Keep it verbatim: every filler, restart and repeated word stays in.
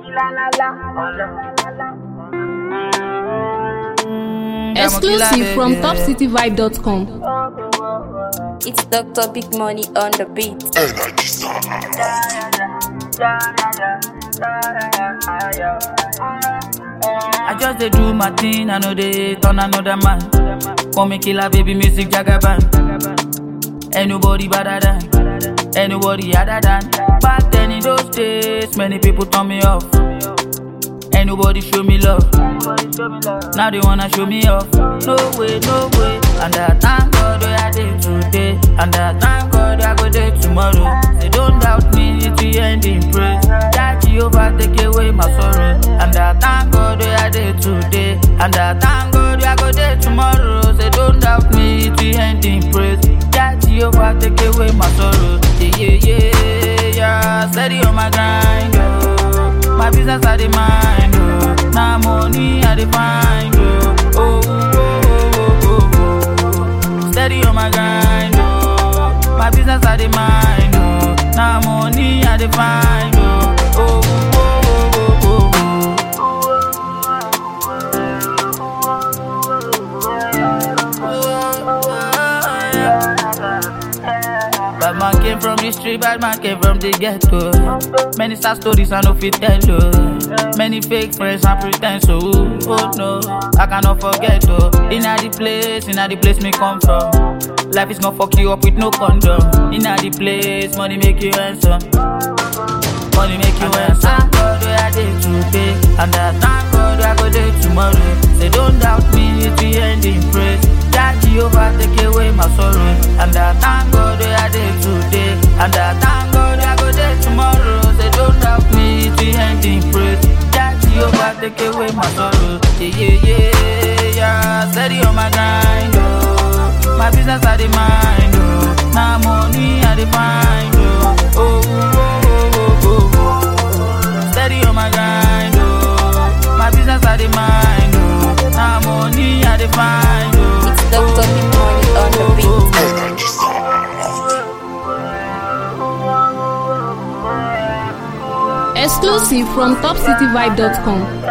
Exclusive from top city vibe dot com. It's Doctor Big Money on the beat. I just dey do my thing, I know they turn another man. Call me killer, baby, music jagaban. Ain't nobody better than, ain't nobody other than. Back then in those days, many people turn me off. Ain't nobody show me love. Now they wanna show me off. No way, no way. And I thank God where I did today. And I thank God I go there tomorrow. They don't doubt me, it's the end in praise. That Jehovah take away my sorrow. And I thank God where I did today. And I thank God I go there tomorrow. They don't doubt me, it's the end in praise. That Jehovah take away my sorrow. Yeah, yeah, yeah, yeah. Steady on my grind, oh. My business I dey mind, oh. Now money I dey find, oh. Oh, oh, oh, oh, oh. Steady on my grind, oh. My business I dey mind, oh. Now money I dey find, oh. Oh, oh, oh, oh, oh. Bad man came from the street, bad man came from the ghetto. Many sad stories I no fit tell you. Many fake friends and pretend so. Oh no, I cannot forget oh. Inna the place, inna the place me come from. Life is not fuck you up with no condom. Inna the place, money make you handsome. Money make you handsome. Thank God where I did today, and I thank God I go there tomorrow. They don't doubt me, it's the end in praise. That Jehovah take away my sorrow. And I thank God where I did today. And I thank God I go there tomorrow. They don't doubt me, it's the end in praise. That Jehovah take away my sorrow. Yeah, yeah, yeah, yeah. Steady on my grind, oh. My business I dey mind, oh. Now money I dey find, oh. Oh, oh, oh, oh, oh. Steady on my grind, oh. My business I dey mind, oh. Now money I dey find, oh. It's Doctor Big Money on the beat. Exclusive from top city vibe dot com.